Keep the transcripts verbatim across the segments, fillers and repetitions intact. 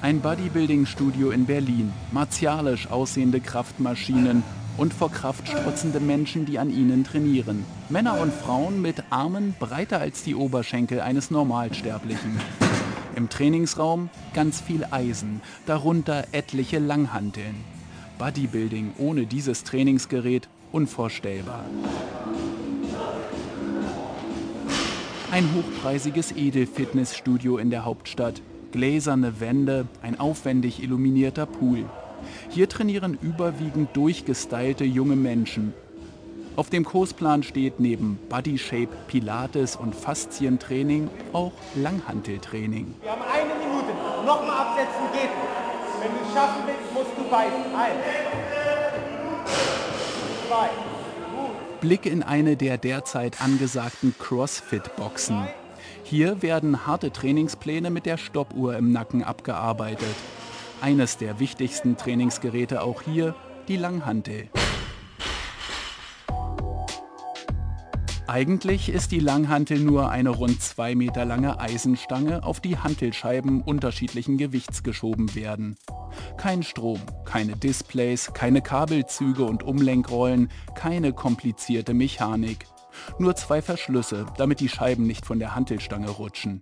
Ein Bodybuilding-Studio in Berlin, martialisch aussehende Kraftmaschinen und vor Kraft strotzende Menschen, die an ihnen trainieren. Männer und Frauen mit Armen breiter als die Oberschenkel eines Normalsterblichen. Im Trainingsraum ganz viel Eisen, darunter etliche Langhanteln. Bodybuilding ohne dieses Trainingsgerät unvorstellbar. Ein hochpreisiges Edelfitnessstudio in der Hauptstadt. Gläserne Wände, ein aufwendig illuminierter Pool. Hier trainieren überwiegend durchgestylte junge Menschen. Auf dem Kursplan steht neben Bodyshape, Pilates und Faszientraining auch Langhanteltraining. Wir haben eine Minute. Nochmal absetzen geht nicht. Wenn du es schaffen willst, musst du beißen. Eins. Zwei. Gut. Blick in eine der derzeit angesagten CrossFit-Boxen. Hier werden harte Trainingspläne mit der Stoppuhr im Nacken abgearbeitet. Eines der wichtigsten Trainingsgeräte auch hier, die Langhantel. Eigentlich ist die Langhantel nur eine rund zwei Meter lange Eisenstange, auf die Hantelscheiben unterschiedlichen Gewichts geschoben werden. Kein Strom, keine Displays, keine Kabelzüge und Umlenkrollen, keine komplizierte Mechanik. Nur zwei Verschlüsse, damit die Scheiben nicht von der Hantelstange rutschen.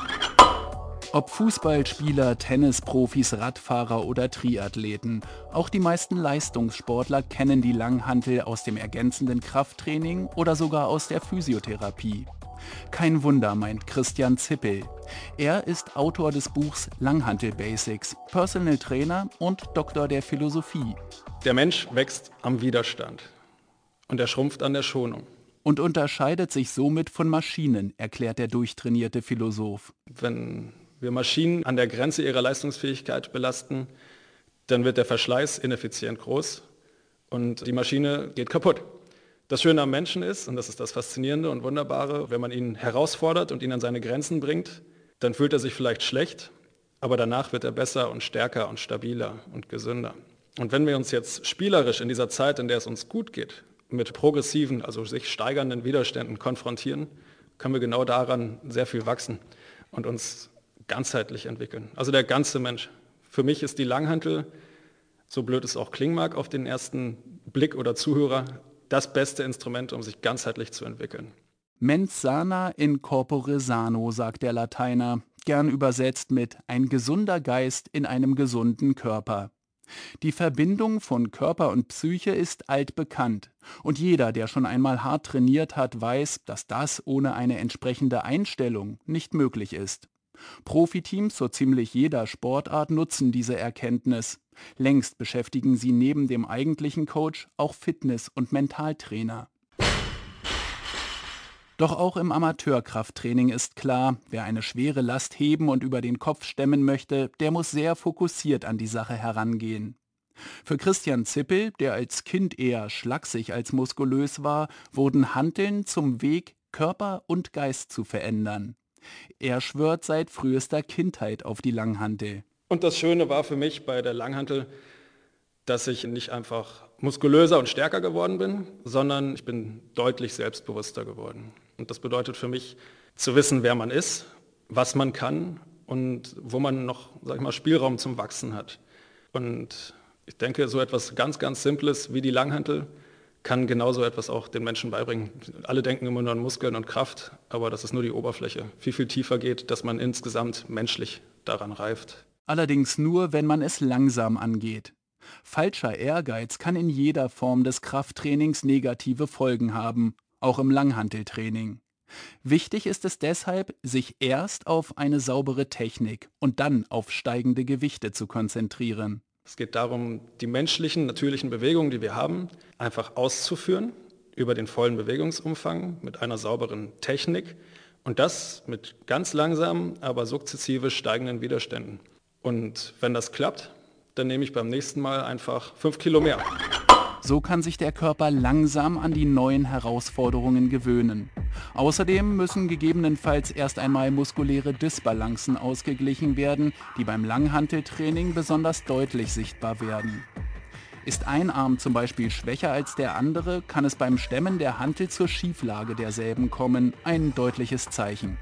Ob Fußballspieler, Tennisprofis, Radfahrer oder Triathleten, auch die meisten Leistungssportler kennen die Langhantel aus dem ergänzenden Krafttraining oder sogar aus der Physiotherapie. Kein Wunder, meint Christian Zippel. Er ist Autor des Buchs Langhantel Basics, Personal Trainer und Doktor der Philosophie. Der Mensch wächst am Widerstand und er schrumpft an der Schonung. Und unterscheidet sich somit von Maschinen, erklärt der durchtrainierte Philosoph. Wenn wir Maschinen an der Grenze ihrer Leistungsfähigkeit belasten, dann wird der Verschleiß ineffizient groß und die Maschine geht kaputt. Das Schöne am Menschen ist, und das ist das Faszinierende und Wunderbare, wenn man ihn herausfordert und ihn an seine Grenzen bringt, dann fühlt er sich vielleicht schlecht, aber danach wird er besser und stärker und stabiler und gesünder. Und wenn wir uns jetzt spielerisch in dieser Zeit, in der es uns gut geht, mit progressiven, also sich steigernden Widerständen konfrontieren, können wir genau daran sehr viel wachsen und uns ganzheitlich entwickeln. Also der ganze Mensch. Für mich ist die Langhantel, so blöd es auch klingen mag auf den ersten Blick oder Zuhörer, das beste Instrument, um sich ganzheitlich zu entwickeln. Mens sana in corpore sano, sagt der Lateiner, gern übersetzt mit ein gesunder Geist in einem gesunden Körper. Die Verbindung von Körper und Psyche ist altbekannt und jeder, der schon einmal hart trainiert hat, weiß, dass das ohne eine entsprechende Einstellung nicht möglich ist. Profiteams so ziemlich jeder Sportart nutzen diese Erkenntnis. Längst beschäftigen sie neben dem eigentlichen Coach auch Fitness- und Mentaltrainer. Doch auch im Amateurkrafttraining ist klar, wer eine schwere Last heben und über den Kopf stemmen möchte, der muss sehr fokussiert an die Sache herangehen. Für Christian Zippel, der als Kind eher schlaksig als muskulös war, wurden Hanteln zum Weg, Körper und Geist zu verändern. Er schwört seit frühester Kindheit auf die Langhantel. Und das Schöne war für mich bei der Langhantel, dass ich nicht einfach muskulöser und stärker geworden bin, sondern ich bin deutlich selbstbewusster geworden. Und das bedeutet für mich, zu wissen, wer man ist, was man kann und wo man noch, sag ich mal, Spielraum zum Wachsen hat. Und ich denke, so etwas ganz, ganz Simples wie die Langhantel kann genauso etwas auch den Menschen beibringen. Alle denken immer nur an Muskeln und Kraft, aber das ist nur die Oberfläche. Viel, viel tiefer geht, dass man insgesamt menschlich daran reift. Allerdings nur, wenn man es langsam angeht. Falscher Ehrgeiz kann in jeder Form des Krafttrainings negative Folgen haben, auch im Langhanteltraining. Wichtig ist es deshalb, sich erst auf eine saubere Technik und dann auf steigende Gewichte zu konzentrieren. Es geht darum, die menschlichen, natürlichen Bewegungen, die wir haben, einfach auszuführen über den vollen Bewegungsumfang mit einer sauberen Technik und das mit ganz langsamen, aber sukzessive steigenden Widerständen. Und wenn das klappt, dann nehme ich beim nächsten Mal einfach fünf Kilo mehr. So kann sich der Körper langsam an die neuen Herausforderungen gewöhnen. Außerdem müssen gegebenenfalls erst einmal muskuläre Dysbalancen ausgeglichen werden, die beim Langhanteltraining besonders deutlich sichtbar werden. Ist ein Arm zum Beispiel schwächer als der andere, kann es beim Stemmen der Hantel zur Schieflage derselben kommen, ein deutliches Zeichen.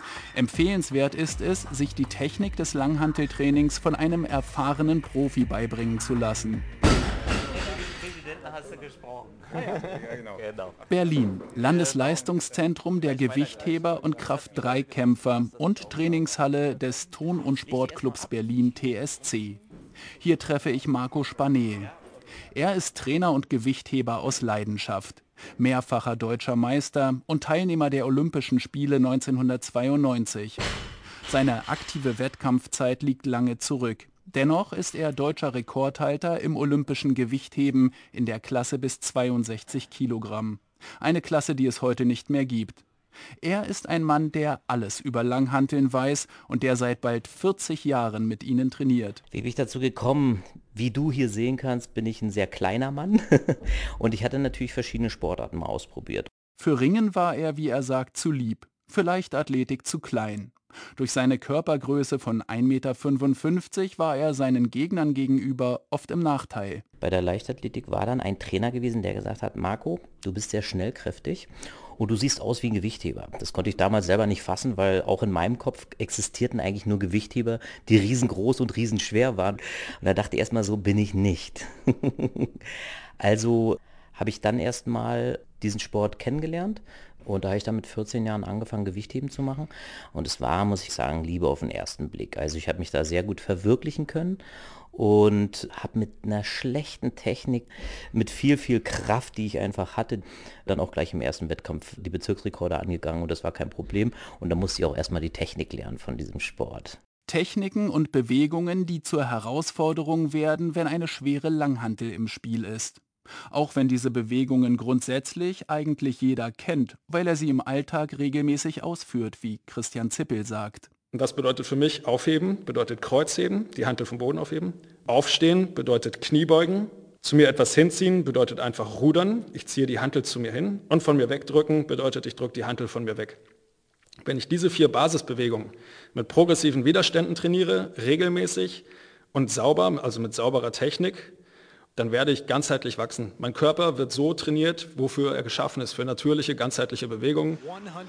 Empfehlenswert ist es, sich die Technik des Langhanteltrainings von einem erfahrenen Profi beibringen zu lassen. Hast du gesprochen. Berlin, Landesleistungszentrum der Gewichtheber und Kraft drei Kämpfer und Trainingshalle des Turn- und Sportclubs Berlin T S C. Hier treffe ich Marco Spaneel. Er ist Trainer und Gewichtheber aus Leidenschaft, mehrfacher deutscher Meister und Teilnehmer der Olympischen Spiele neunzehnhundertzweiundneunzig. Seine aktive Wettkampfzeit liegt lange zurück. Dennoch ist er deutscher Rekordhalter im olympischen Gewichtheben in der Klasse bis zweiundsechzig Kilogramm. Eine Klasse, die es heute nicht mehr gibt. Er ist ein Mann, der alles über Langhanteln weiß und der seit bald vierzig Jahren mit ihnen trainiert. Wie bin ich dazu gekommen? Wie du hier sehen kannst, bin ich ein sehr kleiner Mann und ich hatte natürlich verschiedene Sportarten mal ausprobiert. Für Ringen war er, wie er sagt, zu lieb, für Leichtathletik zu klein. Durch seine Körpergröße von ein Meter fünfundfünfzig war er seinen Gegnern gegenüber oft im Nachteil. Bei der Leichtathletik war dann ein Trainer gewesen, der gesagt hat, Marco, du bist sehr schnellkräftig und du siehst aus wie ein Gewichtheber. Das konnte ich damals selber nicht fassen, weil auch in meinem Kopf existierten eigentlich nur Gewichtheber, die riesengroß und riesenschwer waren. Und da dachte ich erstmal, so bin ich nicht. Also habe ich dann erstmal diesen Sport kennengelernt. Und da habe ich dann mit vierzehn Jahren angefangen, Gewichtheben zu machen. Und es war, muss ich sagen, Liebe auf den ersten Blick. Also ich habe mich da sehr gut verwirklichen können und habe mit einer schlechten Technik, mit viel, viel Kraft, die ich einfach hatte, dann auch gleich im ersten Wettkampf die Bezirksrekorde angegangen. Und das war kein Problem. Und da musste ich auch erstmal die Technik lernen von diesem Sport. Techniken und Bewegungen, die zur Herausforderung werden, wenn eine schwere Langhantel im Spiel ist. Auch wenn diese Bewegungen grundsätzlich eigentlich jeder kennt, weil er sie im Alltag regelmäßig ausführt, wie Christian Zippel sagt. Und das bedeutet für mich Aufheben, bedeutet Kreuzheben, die Hantel vom Boden aufheben. Aufstehen bedeutet Kniebeugen. Zu mir etwas hinziehen bedeutet einfach rudern. Ich ziehe die Hantel zu mir hin. Und von mir wegdrücken bedeutet, ich drücke die Hantel von mir weg. Wenn ich diese vier Basisbewegungen mit progressiven Widerständen trainiere, regelmäßig und sauber, also mit sauberer Technik, dann werde ich ganzheitlich wachsen. Mein Körper wird so trainiert, wofür er geschaffen ist, für natürliche, ganzheitliche Bewegungen.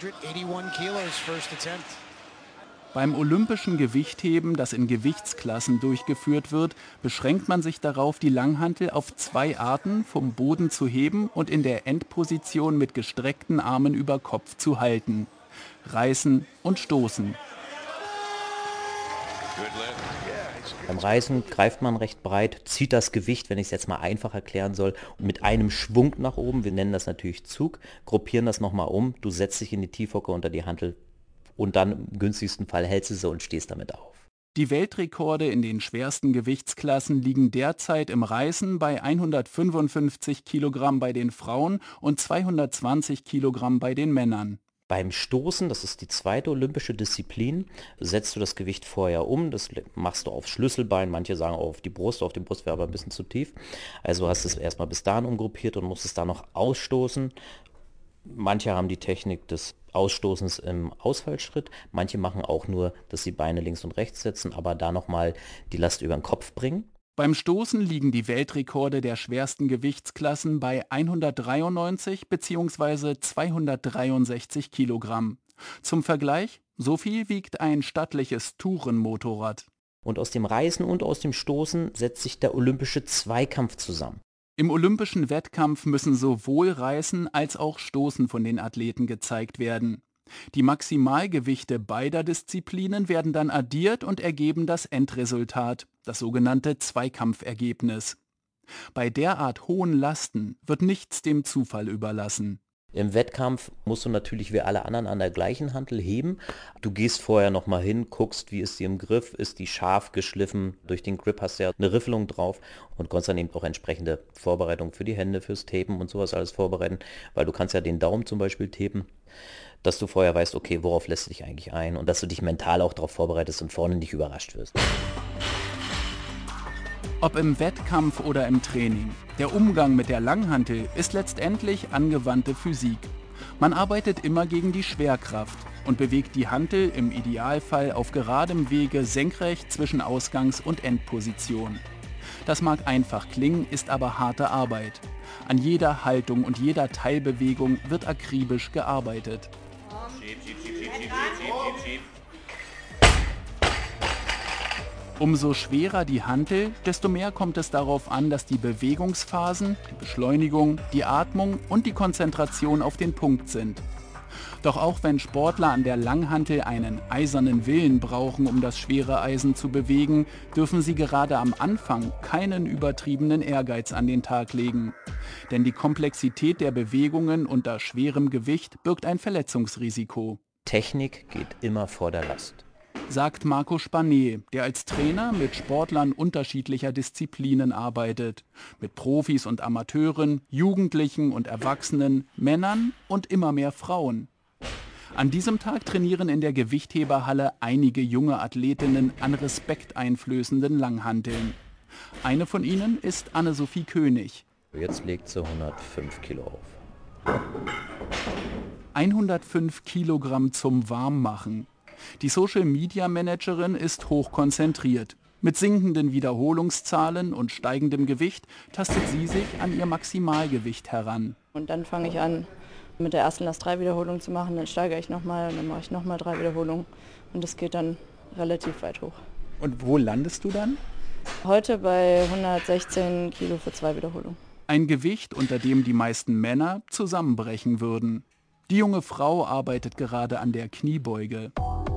Beim olympischen Gewichtheben, das in Gewichtsklassen durchgeführt wird, beschränkt man sich darauf, die Langhantel auf zwei Arten vom Boden zu heben und in der Endposition mit gestreckten Armen über Kopf zu halten. Reißen und Stoßen. Beim Reißen greift man recht breit, zieht das Gewicht, wenn ich es jetzt mal einfach erklären soll, mit einem Schwung nach oben, wir nennen das natürlich Zug, gruppieren das nochmal um, du setzt dich in die Tiefhocke unter die Hantel und dann im günstigsten Fall hältst du sie und stehst damit auf. Die Weltrekorde in den schwersten Gewichtsklassen liegen derzeit im Reißen bei hundertfünfundfünfzig Kilogramm bei den Frauen und zweihundertzwanzig Kilogramm bei den Männern. Beim Stoßen, das ist die zweite olympische Disziplin, setzt du das Gewicht vorher um, das machst du aufs Schlüsselbein, manche sagen auch auf die Brust, auf die Brust wäre aber ein bisschen zu tief. Also hast du es erstmal bis dahin umgruppiert und musst es da noch ausstoßen. Manche haben die Technik des Ausstoßens im Ausfallschritt, manche machen auch nur, dass sie Beine links und rechts setzen, aber da nochmal die Last über den Kopf bringen. Beim Stoßen liegen die Weltrekorde der schwersten Gewichtsklassen bei hundertdreiundneunzig bzw. zweihundertdreiundsechzig Kilogramm. Zum Vergleich, so viel wiegt ein stattliches Tourenmotorrad. Und aus dem Reißen und aus dem Stoßen setzt sich der olympische Zweikampf zusammen. Im olympischen Wettkampf müssen sowohl Reißen als auch Stoßen von den Athleten gezeigt werden. Die Maximalgewichte beider Disziplinen werden dann addiert und ergeben das Endresultat, das sogenannte Zweikampfergebnis. Bei derart hohen Lasten wird nichts dem Zufall überlassen. Im Wettkampf musst du natürlich wie alle anderen an der gleichen Hantel heben. Du gehst vorher nochmal hin, guckst, wie ist die im Griff, ist die scharf geschliffen, durch den Grip hast du ja eine Riffelung drauf und kannst dann eben auch entsprechende Vorbereitungen für die Hände, fürs Tapen und sowas alles vorbereiten, weil du kannst ja den Daumen zum Beispiel tapen, dass du vorher weißt, okay, worauf lässt du dich eigentlich ein und dass du dich mental auch darauf vorbereitest und vorne nicht überrascht wirst. Ob im Wettkampf oder im Training, der Umgang mit der Langhantel ist letztendlich angewandte Physik. Man arbeitet immer gegen die Schwerkraft und bewegt die Hantel im Idealfall auf geradem Wege senkrecht zwischen Ausgangs- und Endposition. Das mag einfach klingen, ist aber harte Arbeit. An jeder Haltung und jeder Teilbewegung wird akribisch gearbeitet. Umso schwerer die Hantel, desto mehr kommt es darauf an, dass die Bewegungsphasen, die Beschleunigung, die Atmung und die Konzentration auf den Punkt sind. Doch auch wenn Sportler an der Langhantel einen eisernen Willen brauchen, um das schwere Eisen zu bewegen, dürfen sie gerade am Anfang keinen übertriebenen Ehrgeiz an den Tag legen. Denn die Komplexität der Bewegungen unter schwerem Gewicht birgt ein Verletzungsrisiko. Technik geht immer vor der Last, sagt Marco Spané, der als Trainer mit Sportlern unterschiedlicher Disziplinen arbeitet. Mit Profis und Amateuren, Jugendlichen und Erwachsenen, Männern und immer mehr Frauen. An diesem Tag trainieren in der Gewichtheberhalle einige junge Athletinnen an respekteinflößenden Langhanteln. Eine von ihnen ist Anne-Sophie König. Jetzt legt sie hundertfünf Kilo auf. hundertfünf Kilogramm zum Warmmachen. Die Social-Media-Managerin ist hoch konzentriert. Mit sinkenden Wiederholungszahlen und steigendem Gewicht tastet sie sich an ihr Maximalgewicht heran. Und dann fange ich an, mit der ersten Last drei Wiederholungen zu machen, dann steigere ich nochmal und dann mache ich nochmal drei Wiederholungen. Und das geht dann relativ weit hoch. Und wo landest du dann? Heute bei hundertsechzehn Kilo für zwei Wiederholungen. Ein Gewicht, unter dem die meisten Männer zusammenbrechen würden. Die junge Frau arbeitet gerade an der Kniebeuge.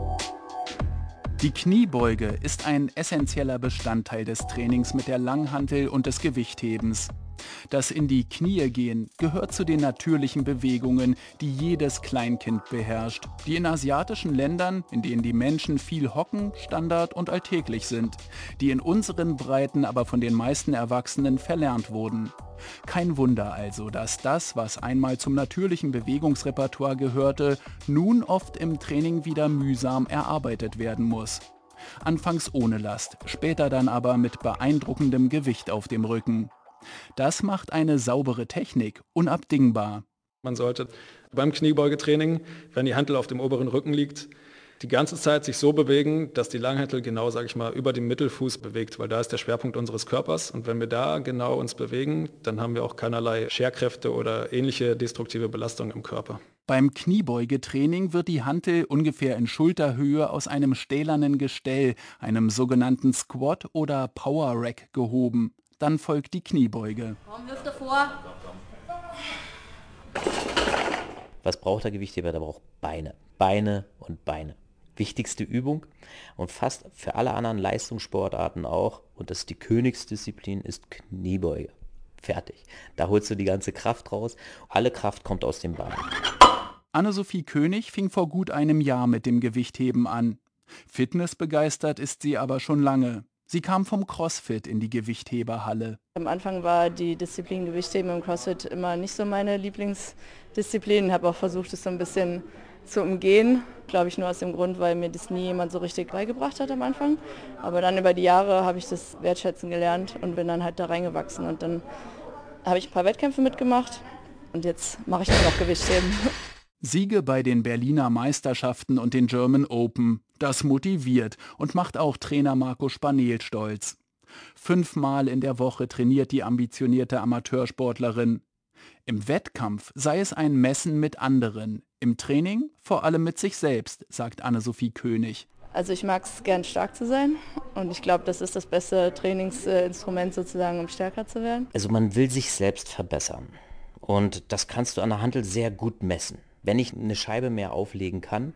Die Kniebeuge ist ein essentieller Bestandteil des Trainings mit der Langhantel und des Gewichthebens. Das in die Knie gehen gehört zu den natürlichen Bewegungen, die jedes Kleinkind beherrscht, die in asiatischen Ländern, in denen die Menschen viel hocken, Standard und alltäglich sind, die in unseren Breiten aber von den meisten Erwachsenen verlernt wurden. Kein Wunder also, dass das, was einmal zum natürlichen Bewegungsrepertoire gehörte, nun oft im Training wieder mühsam erarbeitet werden muss. Anfangs ohne Last, später dann aber mit beeindruckendem Gewicht auf dem Rücken. Das macht eine saubere Technik unabdingbar. Man sollte beim Kniebeugetraining, wenn die Hantel auf dem oberen Rücken liegt, die ganze Zeit sich so bewegen, dass die Langhantel genau, sage ich mal, über den Mittelfuß bewegt, weil da ist der Schwerpunkt unseres Körpers. Und wenn wir da genau uns bewegen, dann haben wir auch keinerlei Scherkräfte oder ähnliche destruktive Belastungen im Körper. Beim Kniebeugetraining wird die Hantel ungefähr in Schulterhöhe aus einem stählernen Gestell, einem sogenannten Squat oder Power Rack, gehoben. Dann folgt die Kniebeuge. Komm, wirf davor. Was braucht der Gewichtheber? Der braucht Beine. Beine und Beine. Wichtigste Übung und fast für alle anderen Leistungssportarten auch, und das ist die Königsdisziplin, ist Kniebeuge. Fertig. Da holst du die ganze Kraft raus. Alle Kraft kommt aus dem Bein. Anne-Sophie König fing vor gut einem Jahr mit dem Gewichtheben an. Fitnessbegeistert ist sie aber schon lange. Sie kam vom CrossFit in die Gewichtheberhalle. Am Anfang war die Disziplin Gewichtheben im CrossFit immer nicht so meine Lieblingsdisziplin. Ich habe auch versucht, es so ein bisschen zu umgehen. Glaube ich nur aus dem Grund, weil mir das nie jemand so richtig beigebracht hat am Anfang. Aber dann über die Jahre habe ich das wertschätzen gelernt und bin dann halt da reingewachsen. Und dann habe ich ein paar Wettkämpfe mitgemacht und jetzt mache ich nur noch Gewichtheben. Siege bei den Berliner Meisterschaften und den German Open. Das motiviert und macht auch Trainer Marco Spanel stolz. Fünfmal in der Woche trainiert die ambitionierte Amateursportlerin. Im Wettkampf sei es ein Messen mit anderen. Im Training vor allem mit sich selbst, sagt Anne-Sophie König. Also ich mag es gern, stark zu sein und ich glaube, das ist das beste Trainingsinstrument sozusagen, um stärker zu werden. Also man will sich selbst verbessern und das kannst du an der Hantel sehr gut messen. Wenn ich eine Scheibe mehr auflegen kann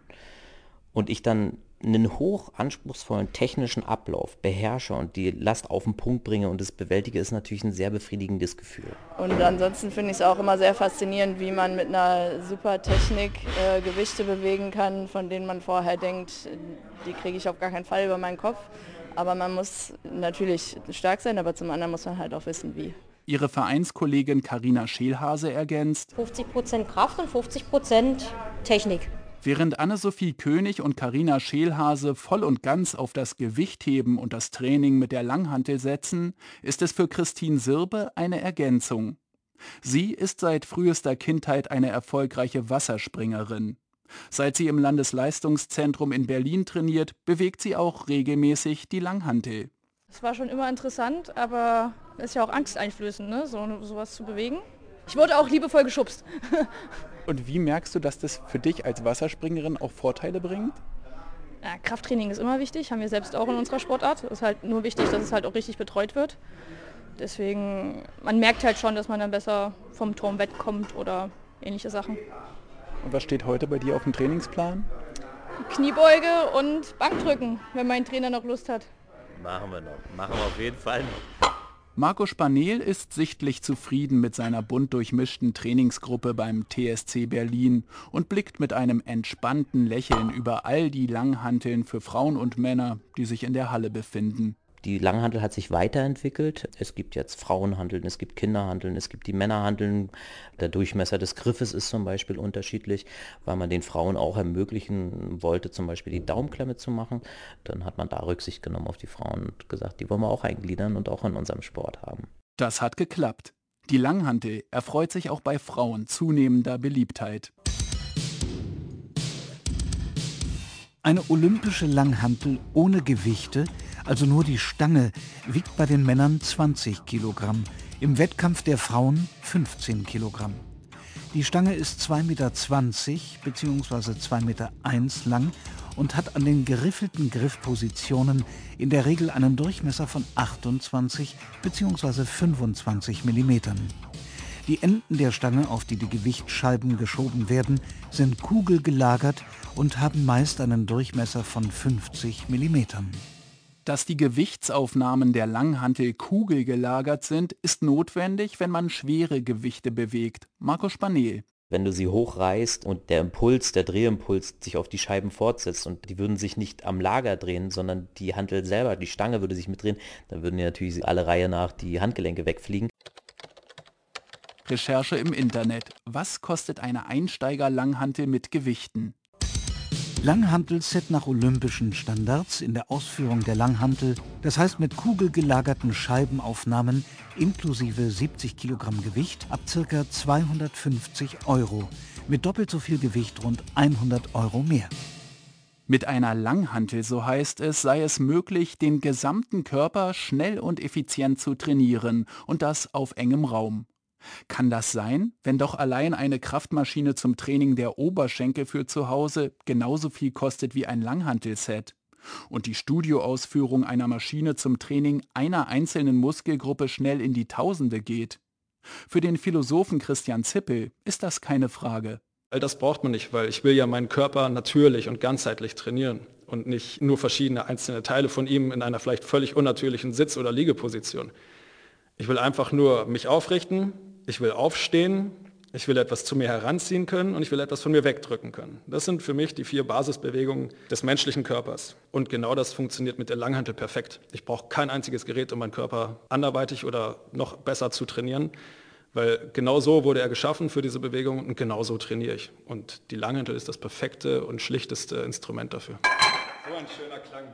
und ich dann einen hoch anspruchsvollen technischen Ablauf beherrsche und die Last auf den Punkt bringe und es bewältige, ist natürlich ein sehr befriedigendes Gefühl. Und ansonsten finde ich es auch immer sehr faszinierend, wie man mit einer super Technik äh, Gewichte bewegen kann, von denen man vorher denkt, die kriege ich auf gar keinen Fall über meinen Kopf. Aber man muss natürlich stark sein, aber zum anderen muss man halt auch wissen, wie. Ihre Vereinskollegin Carina Scheelhase ergänzt: fünfzig Prozent Kraft und fünfzig Prozent Technik. Während Anne-Sophie König und Carina Scheelhase voll und ganz auf das Gewichtheben und das Training mit der Langhantel setzen, ist es für Christine Sirbe eine Ergänzung. Sie ist seit frühester Kindheit eine erfolgreiche Wasserspringerin. Seit sie im Landesleistungszentrum in Berlin trainiert, bewegt sie auch regelmäßig die Langhantel. Es war schon immer interessant, aber es ist ja auch angsteinflößend, ne? so sowas zu bewegen. Ich wurde auch liebevoll geschubst. Und wie merkst du, dass das für dich als Wasserspringerin auch Vorteile bringt? Ja, Krafttraining ist immer wichtig, haben wir selbst auch in unserer Sportart. Es ist halt nur wichtig, dass es halt auch richtig betreut wird. Deswegen, man merkt halt schon, dass man dann besser vom Turm wegkommt oder ähnliche Sachen. Und was steht heute bei dir auf dem Trainingsplan? Kniebeuge und Bankdrücken, wenn mein Trainer noch Lust hat. Machen wir noch, machen wir auf jeden Fall noch. Marco Spanel ist sichtlich zufrieden mit seiner bunt durchmischten Trainingsgruppe beim T S C Berlin und blickt mit einem entspannten Lächeln über all die Langhanteln für Frauen und Männer, die sich in der Halle befinden. Die Langhantel hat sich weiterentwickelt. Es gibt jetzt Frauenhanteln, es gibt Kinderhanteln, es gibt die Männerhanteln. Der Durchmesser des Griffes ist zum Beispiel unterschiedlich, weil man den Frauen auch ermöglichen wollte, zum Beispiel die Daumenklemme zu machen. Dann hat man da Rücksicht genommen auf die Frauen und gesagt, die wollen wir auch eingliedern und auch in unserem Sport haben. Das hat geklappt. Die Langhantel erfreut sich auch bei Frauen zunehmender Beliebtheit. Eine olympische Langhantel ohne Gewichte, also nur die Stange, wiegt bei den Männern zwanzig Kilogramm, im Wettkampf der Frauen fünfzehn Kilogramm. Die Stange ist zwei Meter zwanzig bzw. zwei Meter eins lang und hat an den geriffelten Griffpositionen in der Regel einen Durchmesser von achtundzwanzig bzw. fünfundzwanzig Millimetern. Die Enden der Stange, auf die die Gewichtsscheiben geschoben werden, sind kugelgelagert und haben meist einen Durchmesser von fünfzig Millimetern. Dass die Gewichtsaufnahmen der Langhantel kugelgelagert sind, ist notwendig, wenn man schwere Gewichte bewegt. Marco Spanel. Wenn du sie hochreißt und der Impuls, der Drehimpuls sich auf die Scheiben fortsetzt und die würden sich nicht am Lager drehen, sondern die Hantel selber, die Stange würde sich mitdrehen, dann würden ja natürlich alle Reihe nach die Handgelenke wegfliegen. Recherche im Internet. Was kostet eine Einsteiger-Langhantel mit Gewichten? Langhantel-Set nach olympischen Standards in der Ausführung der Langhantel, das heißt mit kugelgelagerten Scheibenaufnahmen inklusive siebzig Kilogramm Gewicht ab ca. zweihundertfünfzig Euro, mit doppelt so viel Gewicht rund hundert Euro mehr. Mit einer Langhantel, so heißt es, sei es möglich, den gesamten Körper schnell und effizient zu trainieren und das auf engem Raum. Kann das sein, wenn doch allein eine Kraftmaschine zum Training der Oberschenkel für zu Hause genauso viel kostet wie ein Langhantelset? Und die Studioausführung einer Maschine zum Training einer einzelnen Muskelgruppe schnell in die Tausende geht? Für den Philosophen Christian Zippel ist das keine Frage. All das braucht man nicht, weil ich will ja meinen Körper natürlich und ganzheitlich trainieren und nicht nur verschiedene einzelne Teile von ihm in einer vielleicht völlig unnatürlichen Sitz- oder Liegeposition. Ich will einfach nur mich aufrichten, ich will aufstehen, ich will etwas zu mir heranziehen können und ich will etwas von mir wegdrücken können. Das sind für mich die vier Basisbewegungen des menschlichen Körpers. Und genau das funktioniert mit der Langhantel perfekt. Ich brauche kein einziges Gerät, um meinen Körper anderweitig oder noch besser zu trainieren, weil genau so wurde er geschaffen für diese Bewegung und genau so trainiere ich. Und die Langhantel ist das perfekte und schlichteste Instrument dafür. So ein schöner Klang.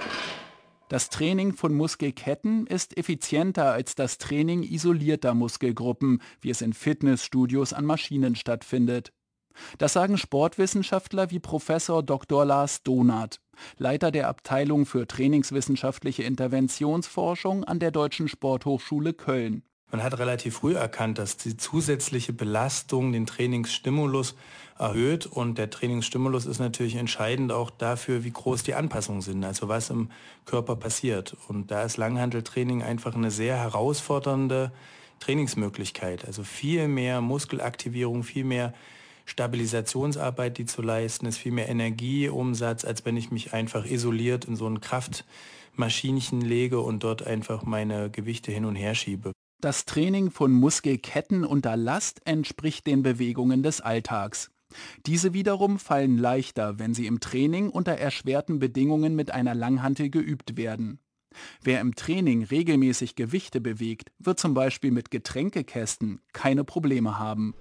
Das Training von Muskelketten ist effizienter als das Training isolierter Muskelgruppen, wie es in Fitnessstudios an Maschinen stattfindet. Das sagen Sportwissenschaftler wie Professor Doktor Lars Donath, Leiter der Abteilung für trainingswissenschaftliche Interventionsforschung an der Deutschen Sporthochschule Köln. Man hat relativ früh erkannt, dass die zusätzliche Belastung den Trainingsstimulus erhöht und der Trainingsstimulus ist natürlich entscheidend auch dafür, wie groß die Anpassungen sind, also was im Körper passiert. Und da ist Langhanteltraining einfach eine sehr herausfordernde Trainingsmöglichkeit, also viel mehr Muskelaktivierung, viel mehr Stabilisationsarbeit, die zu leisten ist, viel mehr Energieumsatz, als wenn ich mich einfach isoliert in so ein Kraftmaschinchen lege und dort einfach meine Gewichte hin und her schiebe. Das Training von Muskelketten unter Last entspricht den Bewegungen des Alltags. Diese wiederum fallen leichter, wenn sie im Training unter erschwerten Bedingungen mit einer Langhantel geübt werden. Wer im Training regelmäßig Gewichte bewegt, wird zum Beispiel mit Getränkekästen keine Probleme haben.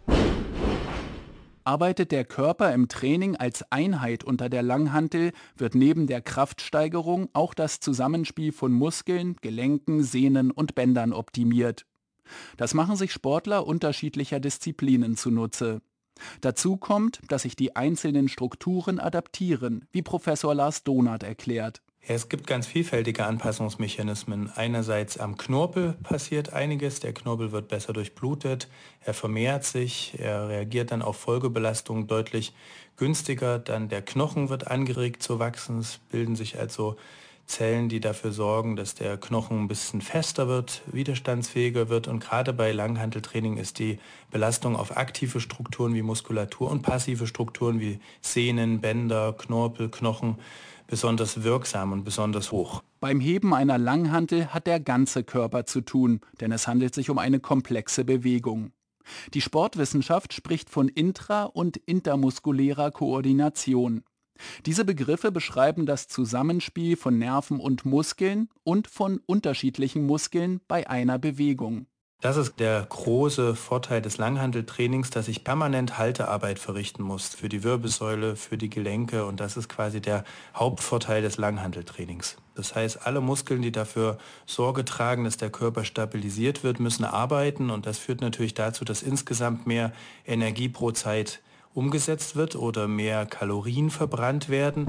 Arbeitet der Körper im Training als Einheit unter der Langhantel, wird neben der Kraftsteigerung auch das Zusammenspiel von Muskeln, Gelenken, Sehnen und Bändern optimiert. Das machen sich Sportler unterschiedlicher Disziplinen zunutze. Dazu kommt, dass sich die einzelnen Strukturen adaptieren, wie Professor Lars Donath erklärt. Ja, es gibt ganz vielfältige Anpassungsmechanismen. Einerseits am Knorpel passiert einiges. Der Knorpel wird besser durchblutet, er vermehrt sich, er reagiert dann auf Folgebelastungen deutlich günstiger. Dann der Knochen wird angeregt zu wachsen. Es bilden sich also Zellen, die dafür sorgen, dass der Knochen ein bisschen fester wird, widerstandsfähiger wird. Und gerade bei Langhanteltraining ist die Belastung auf aktive Strukturen wie Muskulatur und passive Strukturen wie Sehnen, Bänder, Knorpel, Knochen besonders wirksam und besonders hoch. Beim Heben einer Langhantel hat der ganze Körper zu tun, denn es handelt sich um eine komplexe Bewegung. Die Sportwissenschaft spricht von intra- und intermuskulärer Koordination. Diese Begriffe beschreiben das Zusammenspiel von Nerven und Muskeln und von unterschiedlichen Muskeln bei einer Bewegung. Das ist der große Vorteil des Langhanteltrainings, dass ich permanent Haltearbeit verrichten muss für die Wirbelsäule, für die Gelenke, und das ist quasi der Hauptvorteil des Langhanteltrainings. Das heißt, alle Muskeln, die dafür Sorge tragen, dass der Körper stabilisiert wird, müssen arbeiten, und das führt natürlich dazu, dass insgesamt mehr Energie pro Zeit umgesetzt wird oder mehr Kalorien verbrannt werden.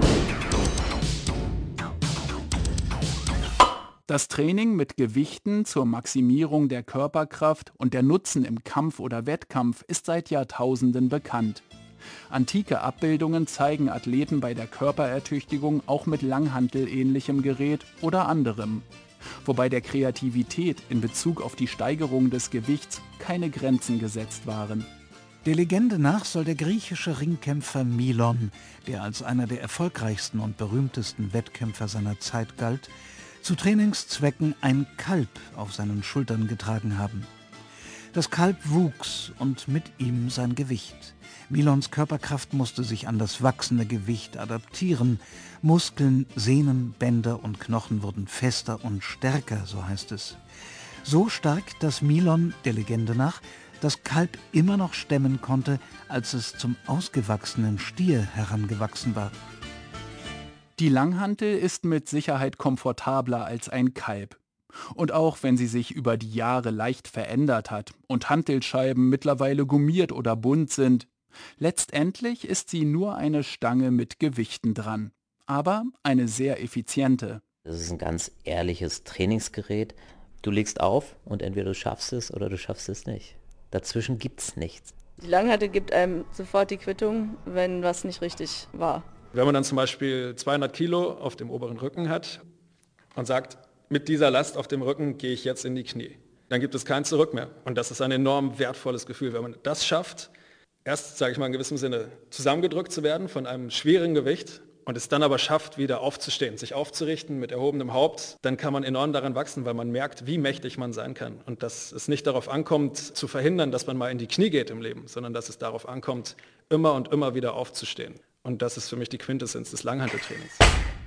Das Training mit Gewichten zur Maximierung der Körperkraft und der Nutzen im Kampf oder Wettkampf ist seit Jahrtausenden bekannt. Antike Abbildungen zeigen Athleten bei der Körperertüchtigung auch mit langhantelähnlichem Gerät oder anderem, wobei der Kreativität in Bezug auf die Steigerung des Gewichts keine Grenzen gesetzt waren. Der Legende nach soll der griechische Ringkämpfer Milon, der als einer der erfolgreichsten und berühmtesten Wettkämpfer seiner Zeit galt, zu Trainingszwecken ein Kalb auf seinen Schultern getragen haben. Das Kalb wuchs und mit ihm sein Gewicht. Milons Körperkraft musste sich an das wachsende Gewicht adaptieren. Muskeln, Sehnen, Bänder und Knochen wurden fester und stärker, so heißt es. So stark, dass Milon, der Legende nach, das Kalb immer noch stemmen konnte, als es zum ausgewachsenen Stier herangewachsen war. Die Langhantel ist mit Sicherheit komfortabler als ein Kalb. Und auch wenn sie sich über die Jahre leicht verändert hat und Hantelscheiben mittlerweile gummiert oder bunt sind, letztendlich ist sie nur eine Stange mit Gewichten dran. Aber eine sehr effiziente. Das ist ein ganz ehrliches Trainingsgerät. Du legst auf und entweder du schaffst es oder du schaffst es nicht. Dazwischen gibt's nichts. Die Langhantel gibt einem sofort die Quittung, wenn was nicht richtig war. Wenn man dann zum Beispiel zweihundert Kilo auf dem oberen Rücken hat und sagt, mit dieser Last auf dem Rücken gehe ich jetzt in die Knie, dann gibt es kein Zurück mehr. Und das ist ein enorm wertvolles Gefühl, wenn man das schafft, erst, sage ich mal in gewissem Sinne, zusammengedrückt zu werden von einem schweren Gewicht und es dann aber schafft, wieder aufzustehen, sich aufzurichten mit erhobenem Haupt, dann kann man enorm daran wachsen, weil man merkt, wie mächtig man sein kann. Und dass es nicht darauf ankommt, zu verhindern, dass man mal in die Knie geht im Leben, sondern dass es darauf ankommt, immer und immer wieder aufzustehen. Und das ist für mich die Quintessenz des Langhanteltrainings.